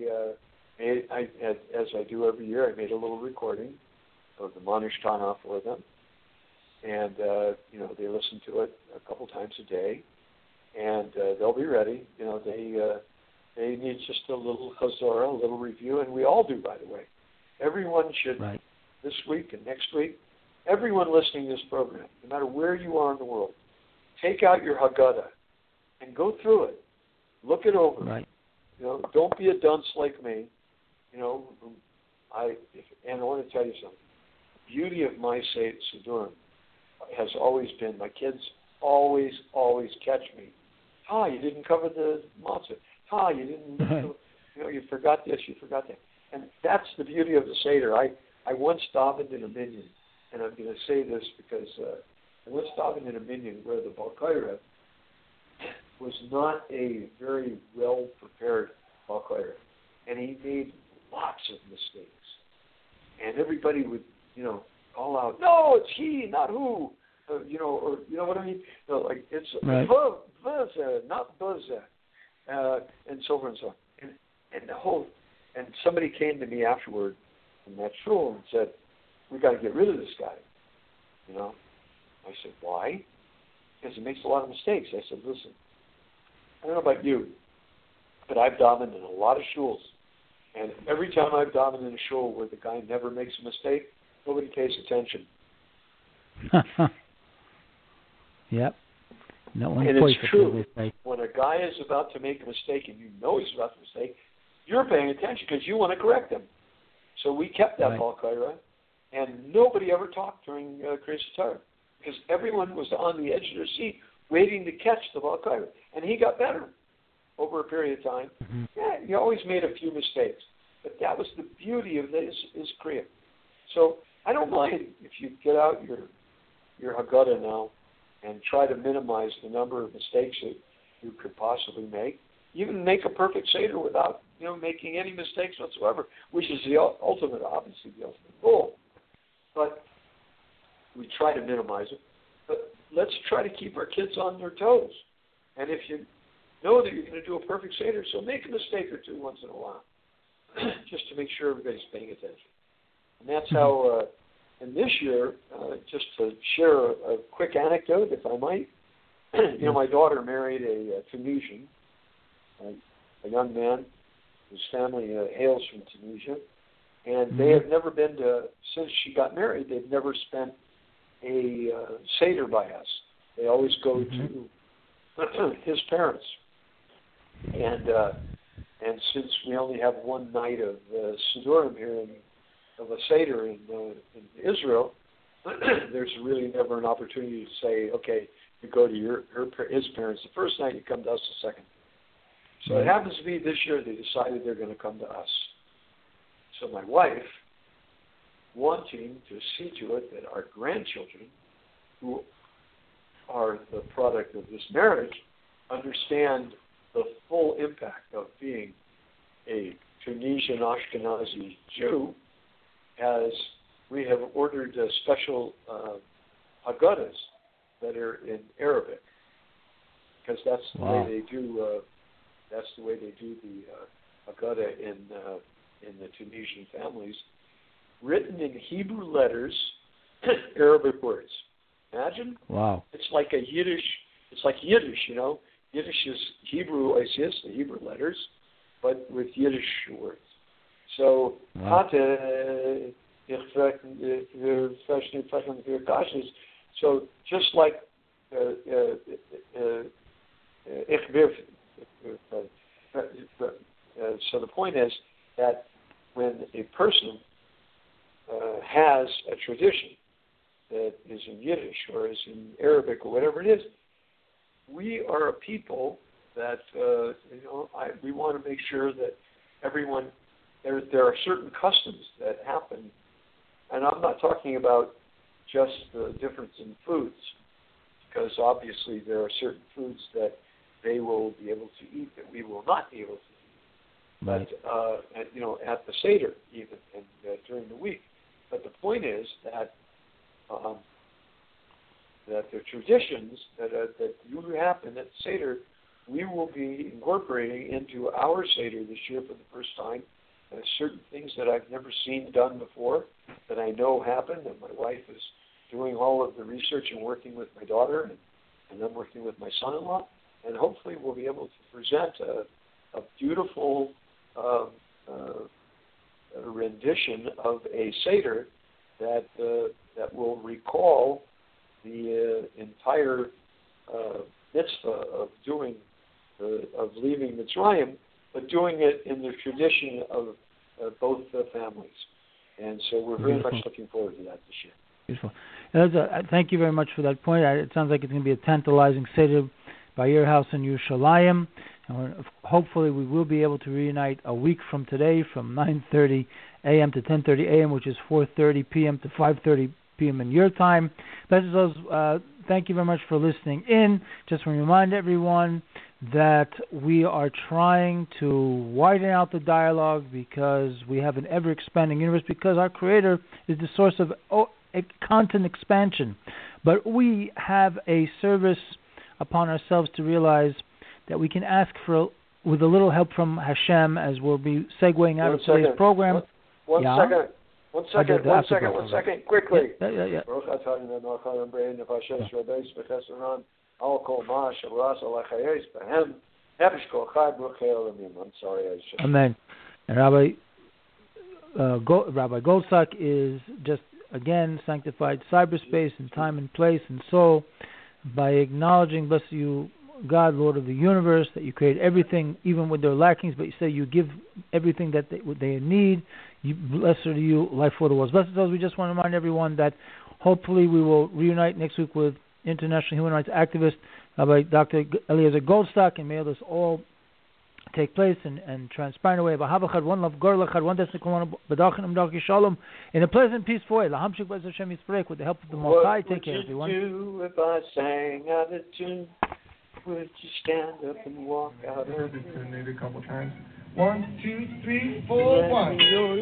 As I do every year, I made a little recording of the Manish Tana for them. And, they listen to it a couple times a day. and they'll be ready. You know, they need just a little chazorah, a little review, and we all do, by the way. Everyone should, this week and next week, everyone listening to this program, no matter where you are in the world, take out your Haggadah and go through it. Look it over. Right. You know, don't be a dunce like me. You know, and I want to tell you something. The beauty of my Siddurim has always been, my kids always catch me. You didn't cover the matzah. You didn't, you forgot this, you forgot that. And that's the beauty of the Seder. I once davened in a minyan, and I'm going to say this because I once davened in a minyan where the Balkaira was not a very well-prepared Balkaira, and he made lots of mistakes. And everybody would, call out, "No, it's he, not who," or you know what I mean? Like it's Buzza, not Buzza, and so forth and so on. And somebody came to me afterward from that shul and said, "We got to get rid of this guy." I said, "Why?" Because he makes a lot of mistakes. I said, "Listen, I don't know about you, but I've davened in a lot of shuls, and every time I've davened in a shul where the guy never makes a mistake, nobody pays attention." Yep. No one's and it's true. Mistake. When a guy is about to make a mistake and you know he's about to make a mistake, you're paying attention because you want to correct him. So we kept that Balkaira, and nobody ever talked during Kriyas Torah because everyone was on the edge of their seat waiting to catch the Balkaira. And he got better over a period of time. Mm-hmm. Yeah, he always made a few mistakes, but that was the beauty of his Kriya. So I don't mind if you get out your Haggadah now and try to minimize the number of mistakes that you could possibly make. Even make a perfect Seder without, making any mistakes whatsoever, which is the ultimate, obviously, the ultimate goal. But we try to minimize it. But let's try to keep our kids on their toes. And if you know that you're going to do a perfect Seder, so make a mistake or two once in a while, just to make sure everybody's paying attention. And that's how, and this year, just to share a quick anecdote, if I might, my daughter married a Tunisian, a young man whose family hails from Tunisia, and they have never been since she got married, they've never spent a Seder by us. They always go to his parents. And since we only have one night of Siddurim here of a Seder in Israel, there's really never an opportunity to say, okay, you go to his parents the first night, you come to us the second. So it happens to be this year they decided they're going to come to us. So my wife, wanting to see to it that our grandchildren, who are the product of this marriage, understand the full impact of being a Tunisian Ashkenazi Jew, as we have ordered special Haggadahs that are in Arabic, because that's the way they do. That's the way they do the Haggadah in the Tunisian families, written in Hebrew letters, Arabic words. Imagine. Wow. It's like a Yiddish. It's like Yiddish, Yiddish is Hebrew, the Hebrew letters, but with Yiddish words. So, so just like so the point is that when a person has a tradition that is in Yiddish or is in Arabic or whatever it is, we are a people that we want to make sure that everyone. There are certain customs that happen, and I'm not talking about just the difference in foods, because obviously there are certain foods that they will be able to eat that we will not be able to eat. Right. But at the Seder even and during the week. But the point is that that the traditions that do happen at Seder, we will be incorporating into our Seder this year for the first time. Certain things that I've never seen done before that I know happen, and my wife is doing all of the research and working with my daughter, and I'm working with my son-in-law. and hopefully we'll be able to present a beautiful rendition of a Seder that will recall the entire mitzvah of leaving Mitzrayim, but doing it in the tradition of both families. And so we're very much looking forward to that this year. Beautiful. Thank you very much for that point. It sounds like it's going to be a tantalizing Seder by your house in Yerushalayim. And hopefully we will be able to reunite a week from today from 9:30 a.m. to 10:30 a.m., which is 4:30 p.m. to 5:30 p.m. in your time. Thank you very much for listening in. Just want to remind everyone that we are trying to widen out the dialogue because we have an ever-expanding universe, because our Creator is the source of content expansion. But we have a service upon ourselves to realize that we can ask for, with a little help from Hashem, as we'll be segueing out of today's program. One second, quickly. Yeah. I'm sorry. Amen. And Rabbi Goldstock is just, again, sanctified cyberspace and time and place and soul by acknowledging, bless you, God, Lord of the universe, that you create everything, even with their lackings, but you say you give everything that they need. Blessed are you, life for the world. Blessed are those. We just want to remind everyone that hopefully we will reunite next week with international human rights activist Rabbi Dr. Eliezer Goldstock, and may this all take place and transpire in a way of a Havachad, one love, Gorlachad, one destiny, Shalom, in a pleasant, peaceful way. Lahamshik Bez Hashem Yisparek, with the help of the Most High. Take care, everyone. What would you do if I sang out of tune? Would you stand up and walk out of it? Maybe a couple times. 1, 2, 3, 4, 1.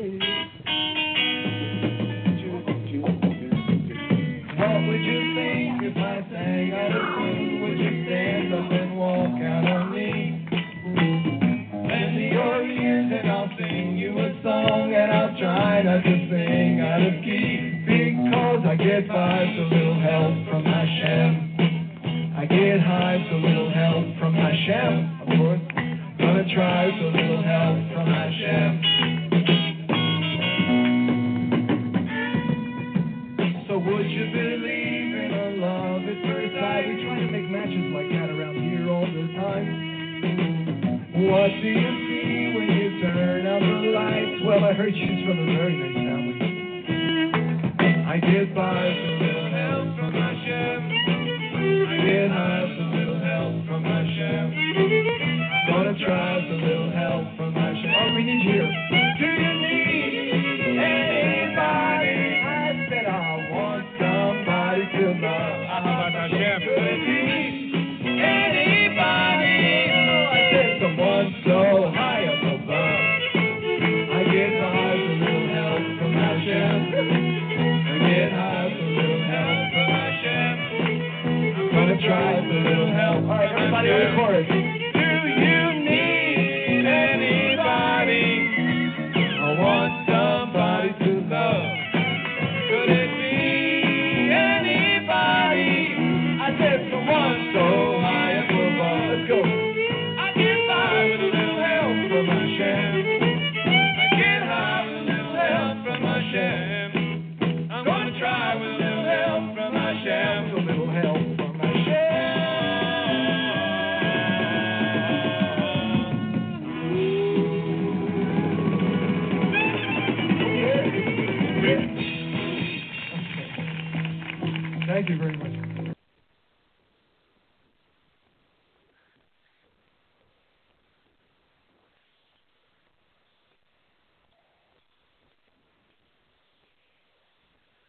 What would you think if I sang out of tune? Would you stand up and walk out on me? Lend me your ears and I'll sing you a song, and I'll try not to sing out of key, because I get by with a little help from Hashem. I get high with a little help from Hashem, of course. Gonna try with a little help from Hashem. So would you believe in a love at first sight? We try to make matches like that around here all the time. What do you see when you turn out the lights? Well, I heard she's from a very nice family. I get by with a little help from Hashem. I get high with a little help from Hashem. Gonna try with a little help from Hashem. Oh, we need you here. Do you need anybody? I said I want somebody to love. How about Hashem? Do you need anybody? Oh, I said someone so high up above. I get high with a little help from Hashem. I get high with a little help from Hashem. Gonna try with a little help. All right, everybody on the chorus. Do you need anybody? I want somebody to love. Could it be anybody? I said someone so high up above. Let's go. I get by with a little help from Hashem. I get high with a little help from Hashem. I'm gonna try with a little help from Hashem. A little help. Thank you very much.